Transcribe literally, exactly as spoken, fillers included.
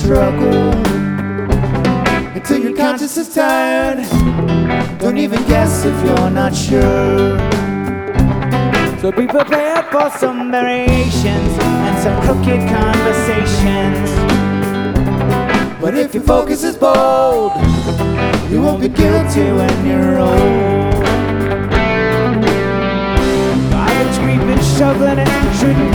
struggle until your conscience is tired. Don't even guess if you're not sure. So be prepared for some variations and some crooked conversations. But if your focus is bold, you won't be guilty when you're old. Garbage creeping, shoveling and shooting